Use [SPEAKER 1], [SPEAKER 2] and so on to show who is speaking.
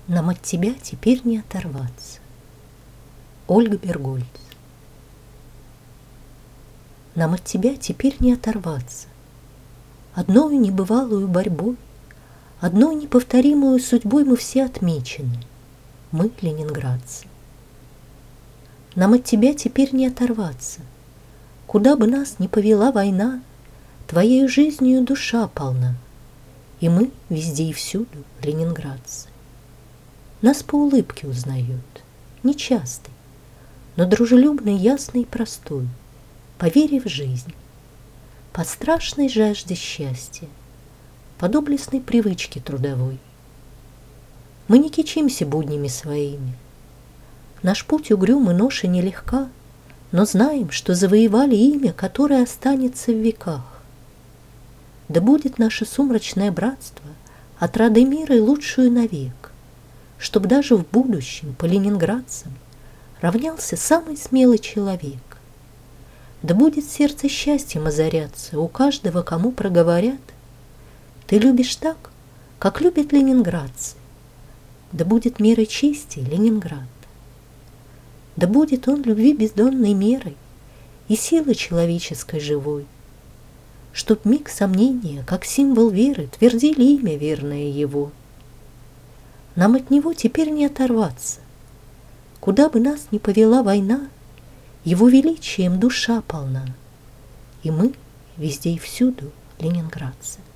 [SPEAKER 1] Нам от тебя теперь не оторваться. Ольга Бергольц. Нам от тебя теперь не оторваться. Одною небывалую борьбой, одной неповторимую судьбой мы все отмечены. Мы, ленинградцы. Нам от тебя теперь не оторваться. Куда бы нас ни повела война, твоею жизнью душа полна. И мы везде и всюду ленинградцы. Нас по улыбке узнают, нечастой, но дружелюбной, ясной и простой, по вере в жизнь, по страшной жажде счастья, по доблестной привычке трудовой. Мы не кичимся буднями своими. Наш путь угрюм и ноша нелегка, но знаем, что завоевали имя, которое останется в веках. Да будет наше сумрачное братство отрадой мира и лучшую навек, чтоб даже в будущем по ленинградцам равнялся самый смелый человек. Да будет сердце счастьем озаряться у каждого, кому проговорят: ты любишь так, как любят ленинградцы. Да будет мерой чести Ленинград. Да будет он любви бездонной мерой и силы человеческой живой, чтоб миг сомнения, как символ веры, твердили имя верное его. Нам от него теперь не оторваться. Куда бы нас ни повела война, его величием душа полна. И мы везде и всюду ленинградцы.